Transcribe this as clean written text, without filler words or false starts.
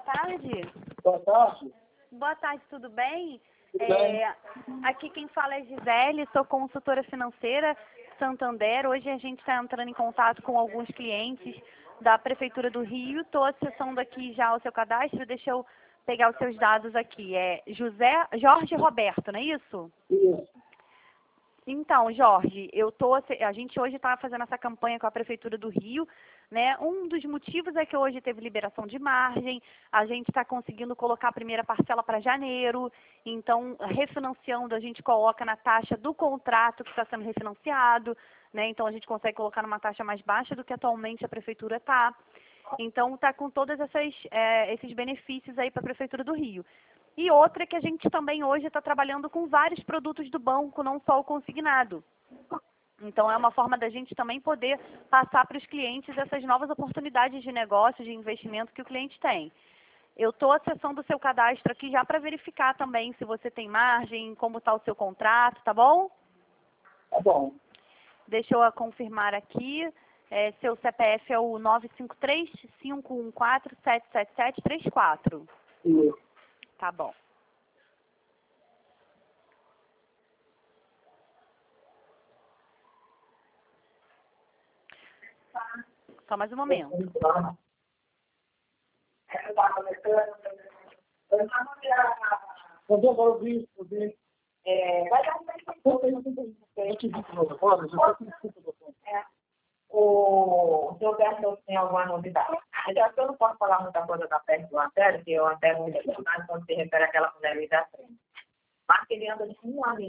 tarde. Boa tarde. Boa tarde, tudo bem? Tudo bem. Aqui quem fala é Gisele, sou consultora financeira Santander. Hoje a gente está entrando em contato com alguns clientes da Prefeitura do Rio. Estou acessando aqui já o seu cadastro, deixa eu pegar os seus dados aqui. É Jorge Roberto, não é isso? Isso. Então, Jorge, a gente hoje está fazendo essa campanha com a Prefeitura do Rio, né? Um dos motivos é que hoje teve liberação de margem, a gente está conseguindo colocar a primeira parcela para janeiro, então, refinanciando, a gente coloca na taxa do contrato que está sendo refinanciado, né? Então, a gente consegue colocar numa taxa mais baixa do que atualmente a Prefeitura está. Então, está com todos esses benefícios aí para a Prefeitura do Rio. E outra é que a gente também hoje está trabalhando com vários produtos do banco, não só o consignado. Então, é uma forma da gente também poder passar para os clientes essas novas oportunidades de negócio, de investimento que o cliente tem. Eu estou acessando o seu cadastro aqui já para verificar também se você tem margem, como está o seu contrato, tá bom? Tá bom. Deixa eu confirmar aqui. Seu CPF é o 953-514-77734. Isso. Tá bom. Só mais um momento. Quando eu vi, vai dar o seu Berto tem alguma novidade? Já que eu não posso falar muita coisa da perto do Antero, que o Antero é muito quando se refere àquela mulher ali da frente. Mas que ele anda de um ano